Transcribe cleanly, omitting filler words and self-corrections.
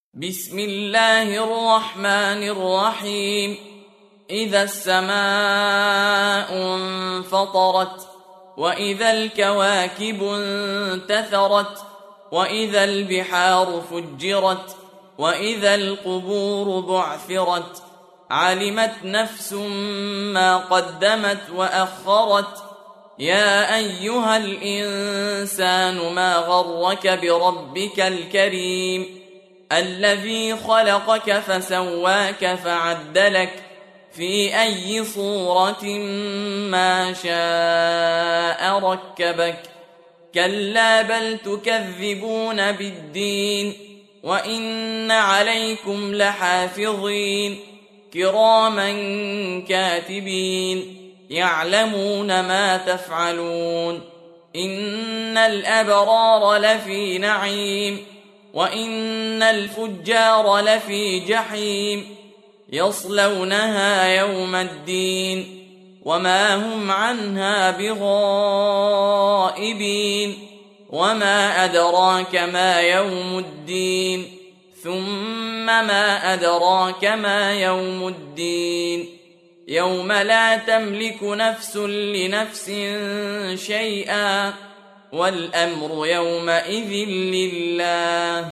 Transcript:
بسم الله الرحمن الرحيم. إذا السماء انفطرت، وإذا الكواكب انتثرت، وإذا البحار فجرت، وإذا القبور بعثرت، علمت نفس ما قدمت وأخرت. يا أيها الإنسان ما غرك بربك الكريم الذي خلقك فسواك فعدلك في أي صورة ما شاء ركبك. كلا بل تكذبون بالدين، وإن عليكم لحافظين كراما كاتبين يعلمون ما تفعلون. إن الأبرار لفي نعيم، وإن الفجار لفي جحيم يصلونها يوم الدين وما هم عنها بغائبين. وما أدراك ما يوم الدين، ثم ما أدراك ما يوم الدين. يوم لا تملك نفس لنفس شيئا، والأمر يومئذ لله.